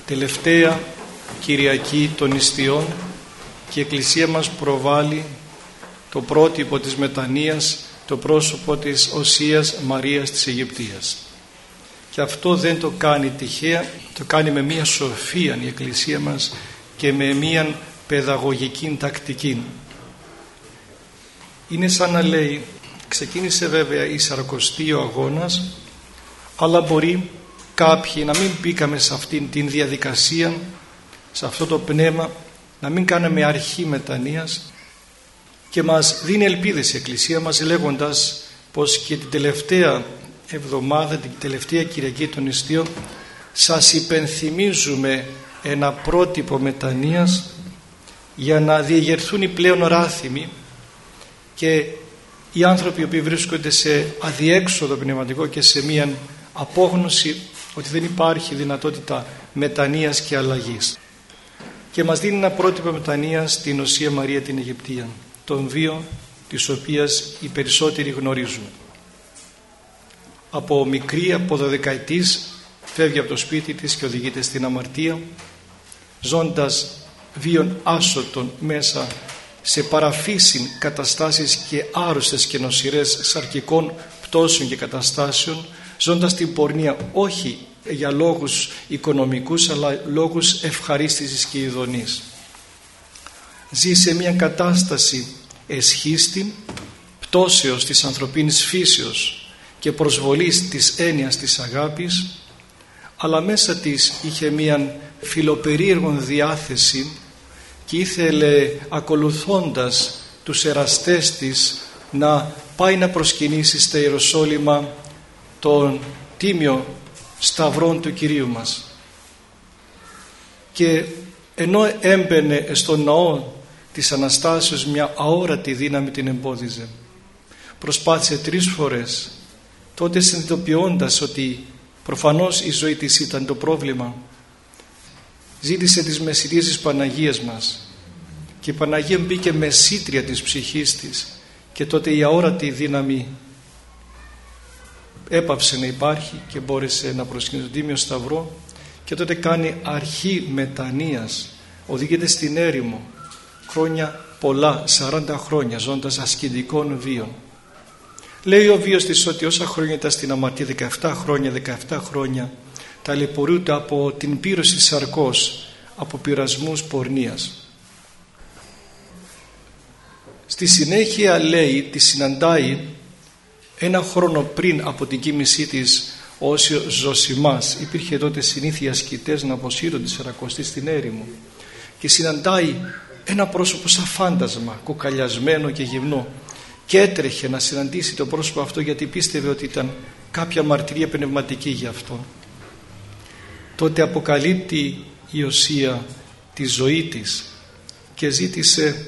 τελευταία Κυριακή των Ιστιών και η Εκκλησία μας προβάλλει το πρότυπο της μετανοίας, το πρόσωπο της Οσίας Μαρίας της Αιγυπτίας. Και αυτό δεν το κάνει τυχαία, το κάνει με μία σοφία η Εκκλησία μας και με μία παιδαγωγική τακτική. Είναι σαν να λέει, ξεκίνησε βέβαια η Σαρακοστή ο αγώνας, αλλά μπορεί κάποιοι να μην μπήκαμε σε αυτήν την διαδικασία, σε αυτό το πνεύμα, να μην κάναμε αρχή μετανοίας, και μας δίνει ελπίδες η Εκκλησία μας λέγοντας πως και την τελευταία εβδομάδα, την τελευταία Κυριακή των Ιστιών, σας υπενθυμίζουμε ένα πρότυπο μετανοίας για να διεγερθούν οι πλέον οράθιμοι και οι άνθρωποι που βρίσκονται σε αδιέξοδο πνευματικό και σε μία απόγνωση ότι δεν υπάρχει δυνατότητα μετανοίας και αλλαγής. Και μας δίνει ένα πρότυπο μετανοίας στην Οσία Μαρία την Αιγυπτία, τον βίο της οποίας οι περισσότεροι γνωρίζουμε. Από μικρή, από 12ετής, φεύγει από το σπίτι της και οδηγείται στην αμαρτία, ζώντας βίων άσωτων μέσα σε παραφύσιν καταστάσεις και άρρωστες και νοσηρές σαρκικών πτώσεων και καταστάσεων, ζώντας την πορνεία όχι για λόγους οικονομικούς αλλά λόγους ευχαρίστησης και ειδονής. Ζει σε μια κατάσταση εσχίστη, πτώσεως της ανθρωπίνης φύσεως και προσβολής της έννοιας της αγάπης, αλλά μέσα της είχε μια φιλοπερίεργον διάθεση και ήθελε, ακολουθώντας τους εραστές της, να πάει να προσκυνήσει στα Ιεροσόλυμα τον τίμιο σταυρόν του Κυρίου μας. Και ενώ έμπαινε στον ναό της Αναστάσεως, μια αόρατη δύναμη την εμπόδιζε. Προσπάθησε 3 φορές, τότε συνειδητοποιώντας ότι προφανώς η ζωή της ήταν το πρόβλημα, ζήτησε τις μεσητείες της Παναγίας μας και η Παναγία μπήκε μεσήτρια της ψυχής της, και τότε η αόρατη δύναμη έπαυσε να υπάρχει και μπόρεσε να προσκυνήσει τον τίμιο σταυρό, και τότε κάνει αρχή μετανοίας, οδηγείται στην έρημο χρόνια πολλά, 40 χρόνια ζώντας ασκητικών βίων. Λέει ο βίος της ότι όσα χρόνια ήταν στην αμαρτία, 17 χρόνια ταλαιπωρούνται από την πύρωση σαρκός, από πειρασμούς πορνείας. Στη συνέχεια λέει, τη συναντάει 1 χρόνο πριν από την κοίμησή της ο Όσιος Ζωσιμάς. Υπήρχε τότε συνήθεια ασκητές να αποσύρονται τη Σαρακοστή στην έρημο, και συναντάει ένα πρόσωπο σαν φάντασμα, κοκαλιασμένο και γυμνό, και έτρεχε να συναντήσει το πρόσωπο αυτό, γιατί πίστευε ότι ήταν κάποια μαρτυρία πνευματική για αυτό. Τότε αποκαλύπτει η Οσία τη ζωή της και ζήτησε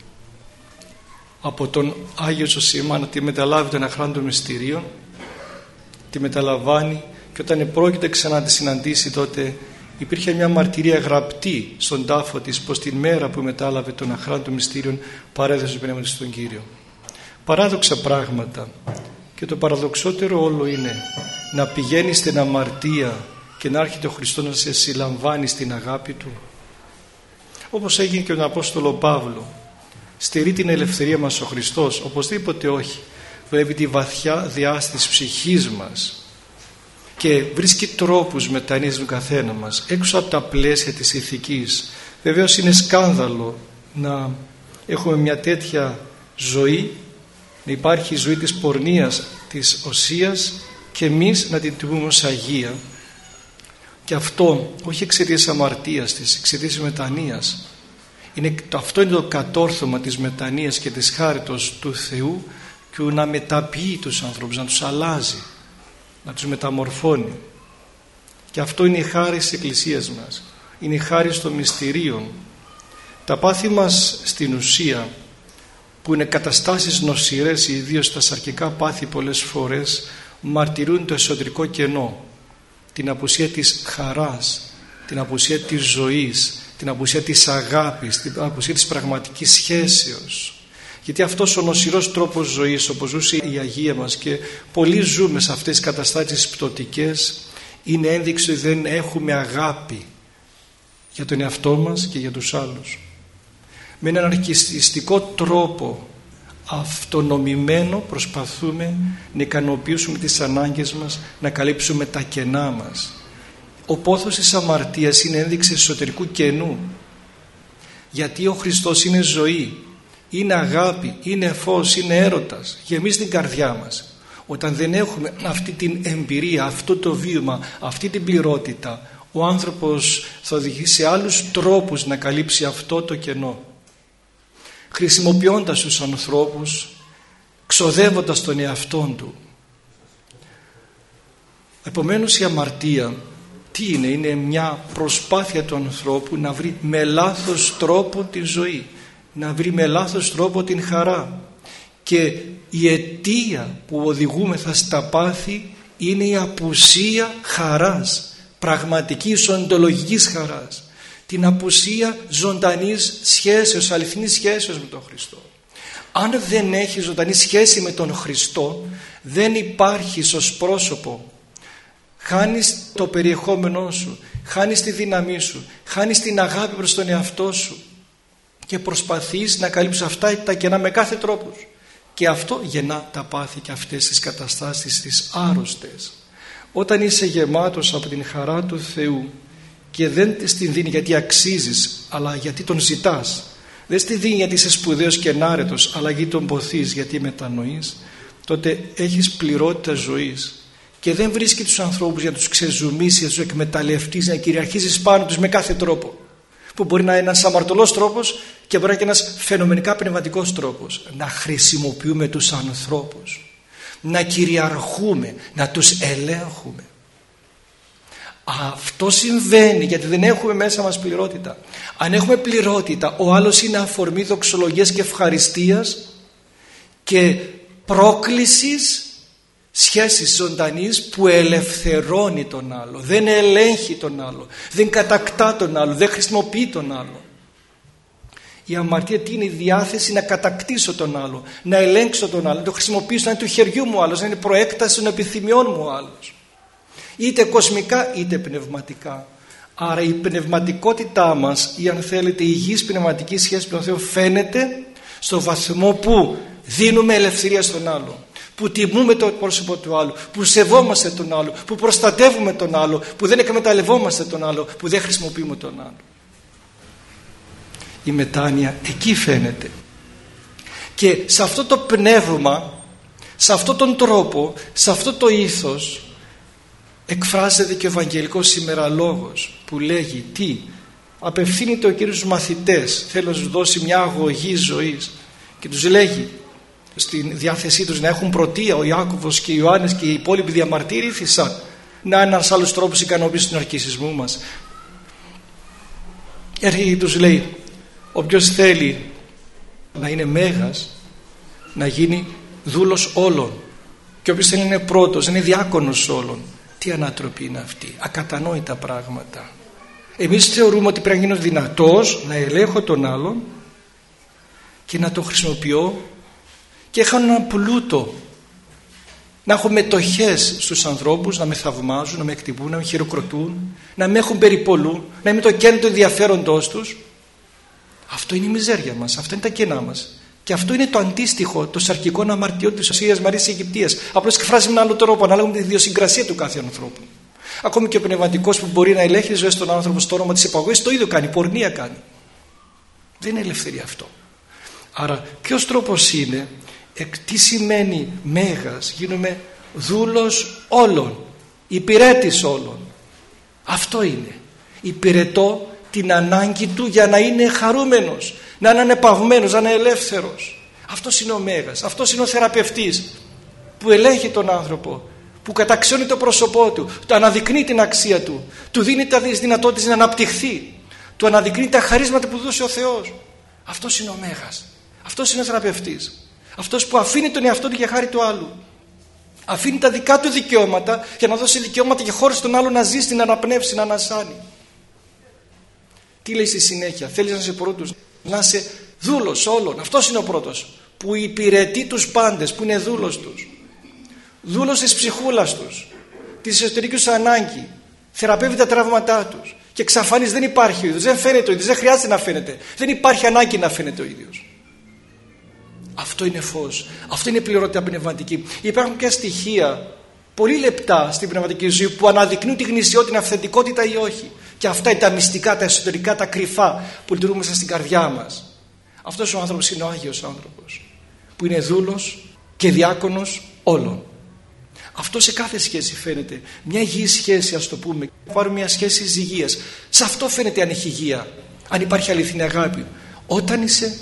από τον Άγιο Ζωσιμά να τη μεταλάβει τον αχράντων μυστηρίων. Τη μεταλαμβάνει, και όταν πρόκειται ξανά να τη συναντήσει, τότε υπήρχε μια μαρτυρία γραπτή στον τάφο της πως την μέρα που μετάλαβε τον αχράντων μυστήριων παρέδωσε το πνεύμα της στον Κύριο. Παράδοξα πράγματα, και το παραδοξότερο όλο είναι να πηγαίνει στην αμαρτία και να έρχεται ο Χριστός να σε συλλαμβάνει στην αγάπη Του, όπως έγινε και τον Απόστολο Παύλο. Στερεί την ελευθερία μας ο Χριστός? Οπωσδήποτε όχι. Βλέπει τη βαθιά διάσταση ψυχής μας και βρίσκει τρόπους μετανοίας του καθένα μας έξω από τα πλαίσια της ηθικής. Βεβαίως είναι σκάνδαλο να έχουμε μια τέτοια ζωή, να υπάρχει η ζωή της πορνείας, της Οσίας, και εμείς να την τιμούμε ως Αγία, και αυτό όχι εξαιτίας αμαρτίας της, εξαιτίας μετανοίας. Αυτό είναι το κατόρθωμα της μετανοίας και της χάριτος του Θεού, και να μεταποιεί τους ανθρώπους, να τους αλλάζει, να τους μεταμορφώνει. Και αυτό είναι η χάρη της Εκκλησίας μας, είναι η χάρη των μυστηρίων. Τα πάθη μας στην ουσία, που είναι καταστάσεις νοσηρές, ιδίως τα σαρκικά πάθη, πολλές φορές μαρτυρούν το εσωτερικό κενό, την απουσία της χαράς, την απουσία της ζωής, την απουσία της αγάπης, την απουσία της πραγματικής σχέσεως. Γιατί αυτός ο νοσηρός τρόπος ζωής, όπως ζούσε η Αγία μας, και πολλοί ζούμε σε αυτές τις καταστάσεις πτωτικές, είναι ένδειξη ότι δεν έχουμε αγάπη για τον εαυτό μας και για τους άλλους. Με έναν αρκιστικό τρόπο αυτονομημένο προσπαθούμε να ικανοποιήσουμε τις ανάγκες μας, να καλύψουμε τα κενά μας. Ο πόθος της αμαρτίας είναι ένδειξη εσωτερικού κενού, γιατί ο Χριστός είναι ζωή, είναι αγάπη, είναι φως, είναι έρωτας, γεμίζει την καρδιά μας. Όταν δεν έχουμε αυτή την εμπειρία, αυτό το βίωμα, αυτή την πληρότητα, ο άνθρωπος θα οδηγήσει σε άλλους τρόπους να καλύψει αυτό το κενό, χρησιμοποιώντας τους ανθρώπους, ξοδεύοντας τον εαυτόν του. Επομένως η αμαρτία τι είναι? Είναι μια προσπάθεια του ανθρώπου να βρει με λάθος τρόπο τη ζωή, να βρει με λάθος τρόπο την χαρά, και η αιτία που οδηγούμεθα στα πάθη είναι η απουσία χαράς, πραγματικής οντολογικής χαράς, την απουσία ζωντανής σχέσεως, αληθινής σχέσεως με τον Χριστό. Αν δεν έχει ζωντανή σχέση με τον Χριστό, δεν υπάρχεις ως πρόσωπο, χάνεις το περιεχόμενό σου, χάνεις τη δύναμή σου, χάνεις την αγάπη προς τον εαυτό σου και προσπαθείς να καλύψεις αυτά τα κενά με κάθε τρόπο. Και αυτό γεννά τα πάθη και αυτές τις καταστάσεις τις άρρωστες. Όταν είσαι γεμάτος από την χαρά του Θεού και δεν την δίνει γιατί αξίζεις, αλλά γιατί τον ζητάς, δεν τη δίνει γιατί είσαι σπουδαίος και ενάρετος, αλλά γιατί τον ποθείς, γιατί μετανοείς, τότε έχεις πληρότητα ζωής και δεν βρίσκει τους ανθρώπους για να τους ξεζουμίσεις, για να τους εκμεταλλευτείς, να κυριαρχήσεις πάνω τους με κάθε τρόπο, που μπορεί να είναι ένας αμαρτωλός τρόπος και μπορεί να είναι ένας φαινομενικά πνευματικός τρόπος. Να χρησιμοποιούμε τους ανθρώπους, να κυριαρχούμε, να τους ελέγχουμε. Αυτό συμβαίνει γιατί δεν έχουμε μέσα μας πληρότητα. Αν έχουμε πληρότητα, ο άλλος είναι αφορμή δοξολογίας και ευχαριστίας και πρόκλησης σχέσης ζωντανής που ελευθερώνει τον άλλο, δεν ελέγχει τον άλλο, δεν κατακτά τον άλλο, δεν χρησιμοποιεί τον άλλο. Η αμαρτία τι είναι? Η διάθεση να κατακτήσω τον άλλο, να ελέγξω τον άλλο, να το χρησιμοποιήσω, να είναι του χεριού μου ο άλλος, να είναι προέκταση των επιθυμιών μου ο άλλος, είτε κοσμικά είτε πνευματικά. Άρα η πνευματικότητά μας, ή αν θέλετε η υγιής πνευματική σχέση με τον Θεό, φαίνεται στο βαθμό που δίνουμε ελευθερία στον άλλο, που τιμούμε το πρόσωπο του άλλου, που σεβόμαστε τον άλλο, που προστατεύουμε τον άλλο, που δεν εκμεταλλευόμαστε τον άλλο, που δεν χρησιμοποιούμε τον άλλο. Η μετάνοια εκεί φαίνεται. Και σε αυτό το πνεύμα, σε αυτόν τον τρόπο, σε αυτό το ήθος εκφράζεται και ο Ευαγγελικός σήμερα λόγος που λέγει τι? Απευθύνεται ο Κύριος στους μαθητές, θέλει να τους δώσει μια αγωγή ζωής και τους λέγει στην διάθεσή τους να έχουν πρωτεία ο Ιάκωβος και ο Ιωάννης και οι υπόλοιποι διαμαρτύρηθησαν. Να ένας άλλος τρόπος ικανοποίησης του ναρκισσισμού μας. Έρχεται τους λέει, όποιος θέλει να είναι μέγας, να γίνει δούλος όλων, και όποιος θέλει να είναι πρώτος, να είναι διάκονος όλων. Τι ανατροπή είναι αυτή? Ακατανόητα πράγματα. Εμείς θεωρούμε ότι πρέπει να γίνω δυνατός, να ελέγχω τον άλλον και να το χρησιμοποιώ και έχω έναν πλούτο, να έχω μετοχές στους ανθρώπους, να με θαυμάζουν, να με εκτιμούν, να με χειροκροτούν, να με έχουν περιπολού, να είμαι το κέντρο του ενδιαφέροντός τους. Αυτό είναι η μιζέρια μας, αυτά είναι τα κενά μας. Και αυτό είναι το αντίστοιχο των σαρκικών αμαρτιών της Αγίας Μαρίας της Αιγυπτίας. Απλώς εκφράζει με έναν άλλο τρόπο, ανάλογα με τη ιδιοσυγκρασία του κάθε ανθρώπου. Ακόμη και ο πνευματικός που μπορεί να ελέγχει τις ζωές των άνθρωπων στο όνομα της επαγωγής, το ίδιο κάνει, πορνεία κάνει. Δεν είναι ελευθερία αυτό. Άρα ποιος τρόπος είναι? Τι σημαίνει μέγας? Γίνομαι δούλος όλων, υπηρέτης όλων. Αυτό είναι. Υπηρετώ την ανάγκη του για να είναι χαρούμενος, να είναι ανεπαυμένος, να είναι ελεύθερος. Αυτός είναι ο μέγας, αυτός είναι ο θεραπευτής που ελέγχει τον άνθρωπο, που καταξιώνει το πρόσωπό του, του αναδεικνύει την αξία του, του δίνει τις δυνατότητες να αναπτυχθεί, του αναδεικνύει τα χαρίσματα που δώσει ο Θεός. Αυτός είναι ο μέγας, αυτός είναι ο θεραπευτής. Αυτός που αφήνει τον εαυτό του για χάρη του άλλου. Αφήνει τα δικά του δικαιώματα για να δώσει δικαιώματα και χώρο στον άλλο να ζήσει, να αναπνεύσει, να ανασάνει. Τι λέει στη συνέχεια? Θέλεις να είσαι πρώτος, να είσαι δούλος όλων. Αυτός είναι ο πρώτος που υπηρετεί τους πάντες, που είναι δούλος τους. Δούλος της ψυχούλας τους, της εσωτερικής τους ανάγκη. Θεραπεύει τα τραύματά τους Και εξαφανίζει, δεν υπάρχει ο ίδιος, δεν φαίνεται ο ίδιος, δεν χρειάζεται να φαίνεται. Δεν υπάρχει ανάγκη να φαίνεται ο ίδιος. Αυτό είναι φως. Αυτό είναι πληρότητα πνευματική. Υπάρχουν και στοιχεία πολύ λεπτά στην πνευματική ζωή που αναδεικνύουν τη γνησιότητα, την αυθεντικότητα ή όχι. Και αυτά είναι τα μυστικά, τα εσωτερικά, τα κρυφά που λειτουργούν μέσα στην καρδιά μας. Αυτός ο άνθρωπος είναι ο Άγιος άνθρωπος, που είναι δούλος και διάκονος όλων. Αυτό σε κάθε σχέση φαίνεται. Μια υγιή σχέση, ας το πούμε. Πάρουμε μια σχέση υγείας. Σε αυτό φαίνεται αν έχει υγεία, αν υπάρχει αληθινή αγάπη. Όταν είσαι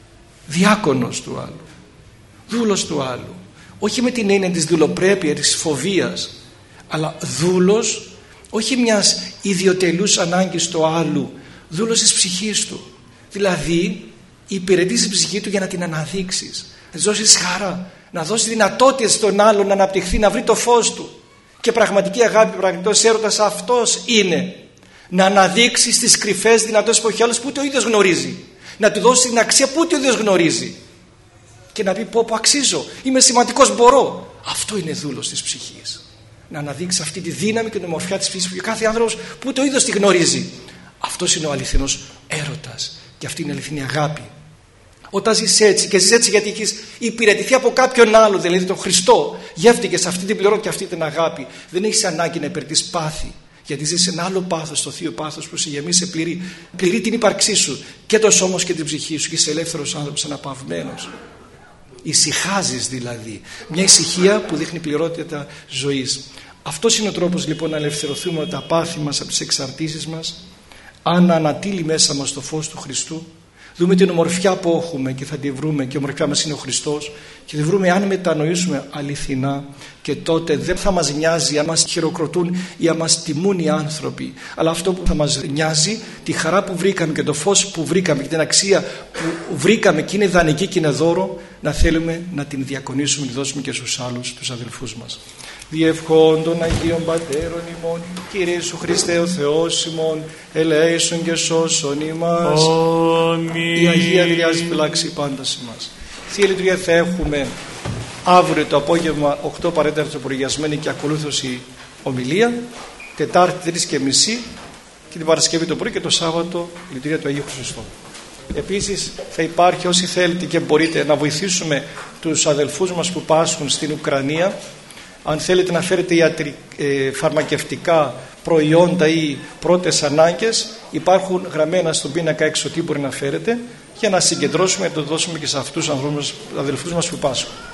διάκονος του άλλου, δούλος του άλλου, όχι με την έννοια της δουλοπρέπειας, της φοβίας, αλλά δούλος όχι μιας ιδιωτελούς ανάγκης του άλλου, δούλος της ψυχής του. Δηλαδή υπηρετείς την ψυχή του για να την αναδείξεις, να της δώσεις χαρά, να δώσεις δυνατότητες στον άλλον να αναπτυχθεί, να βρει το φως του. Και πραγματική αγάπη, πραγματικός έρωτας αυτός είναι να αναδείξεις τις κρυφές δυνατότητες που έχει άλλος που ούτε ο ίδιος γνωρίζει, να του δώσει την αξία που ούτε ο ίδιος γνωρίζει και να πει πω αξίζω, είμαι σημαντικός, μπορώ. Αυτό είναι δούλος της ψυχής, να αναδείξει αυτή τη δύναμη και την ομορφιά της ψυχής που και κάθε άνθρωπος που ούτε ο ίδιος τη γνωρίζει. Αυτός είναι ο αληθινός έρωτας και αυτή είναι η αληθινή αγάπη. Όταν ζεις έτσι και ζεις έτσι γιατί έχεις υπηρετηθεί από κάποιον άλλο, δηλαδή τον Χριστό, γεύτηκες αυτή την πληρότητα και αυτή την αγάπη, δεν έχεις ανάγκη να υπηρετείς πάθη, γιατί ζεις ένα άλλο πάθος, το θείο πάθος που σε γεμίσει, πληρεί την ύπαρξή σου και το σώμα και την ψυχή σου και είσαι ελεύθερος άνθρωπος, αναπαυμένος. Ησυχάζεις δηλαδή, μια ησυχία που δείχνει πληρότητα ζωής. Αυτός είναι ο τρόπος λοιπόν να ελευθερωθούμε από τα πάθη μας, από τις εξαρτήσεις μας, αν ανατείλει μέσα μας το φως του Χριστού. Δούμε την ομορφιά που έχουμε και θα τη βρούμε, και η ομορφιά μας είναι ο Χριστός, και τη βρούμε αν μετανοήσουμε αληθινά, και τότε δεν θα μας νοιάζει αν μας χειροκροτούν ή αν μας τιμούν οι άνθρωποι, αλλά αυτό που θα μας νοιάζει, τη χαρά που βρήκαμε και το φως που βρήκαμε και την αξία που βρήκαμε και είναι δανεική και είναι δώρο, να θέλουμε να την διακονήσουμε, να τη δώσουμε και στους άλλους, τους αδελφούς μας. Διευχών των Αγίων Πατέρων ημών, Κύριε Ιησού Χριστέ ο Θεός ημών, ελέησον και σώσον ημάς. Η Αγία Δηλιάς φυλάξει πάντα σε μας. Θεία Λειτουργία θα έχουμε αύριο το απόγευμα 8 παρέταρτο προγιασμένη και ακολούθως η ομιλία, Τετάρτη 3:30 και την Παρασκευή το πρωί και το Σάββατο η Λειτουργία του Αγίου Χριστού. Επίσης θα υπάρχει, όσοι θέλετε και μπορείτε, να βοηθήσουμε τους αδελφούς μας που πάσχουν στην Ουκρανία. Αν θέλετε να φέρετε φαρμακευτικά προϊόντα ή πρώτες ανάγκες, υπάρχουν γραμμένα στον πίνακα έξω τι μπορεί να φέρετε, για να συγκεντρώσουμε και να το δώσουμε και σε αυτούς τους αδελφούς μας που πάσχουν.